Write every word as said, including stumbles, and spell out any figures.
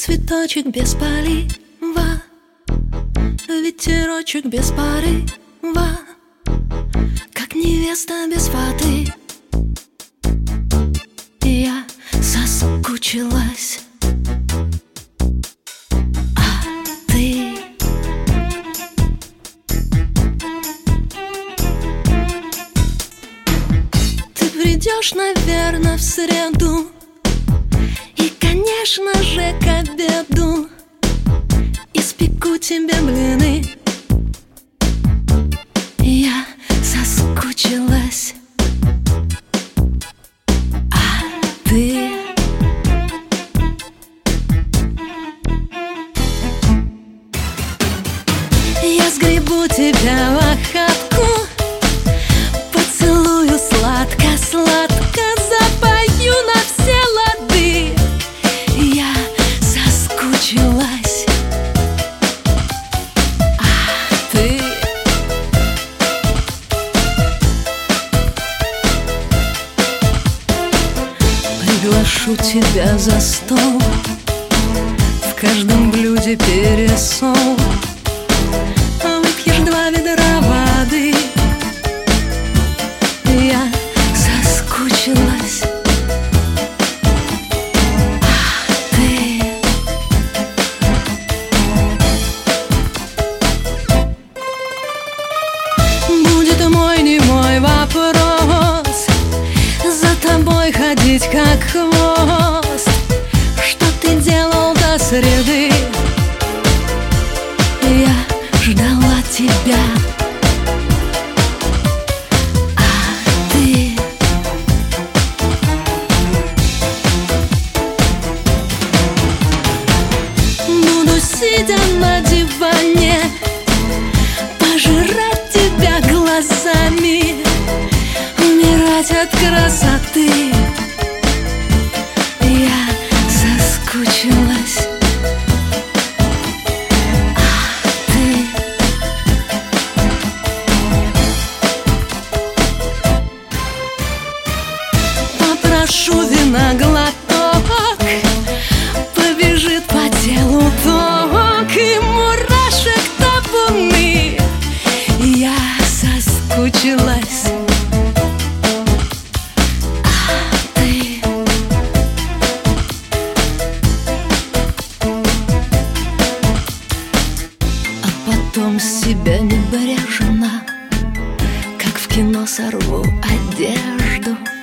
цветочек без полива, ветерочек без порыва, как невеста без фаты. Я соскучилась, а ты? Ты придешь, наверное, в среду, и, конечно же, к обеду испеку тебе блины. Я соскучилась, а ты? Я сгребу тебя в охапку, поцелую сладко-сладко, запою на все лады. Я соскучилась, а ты? Приглашу тебя за стол, в каждом блюде пересол. Выпьешь два ведра воды. Я соскучилась, а ты? Будет мой немой вопрос, за тобой ходить как хвост. Что ты делал до среды? Я ждала тебя, а ты? Буду, сидя на диване, пожирать тебя глазами, умирать от красоты. Я соскучилась, а ты? Попрошу вина глоток, побежит по телу ток, и мурашек табуны. Я соскучилась, а ты? А потом с себя небрежно, как в кино, сорву одежду.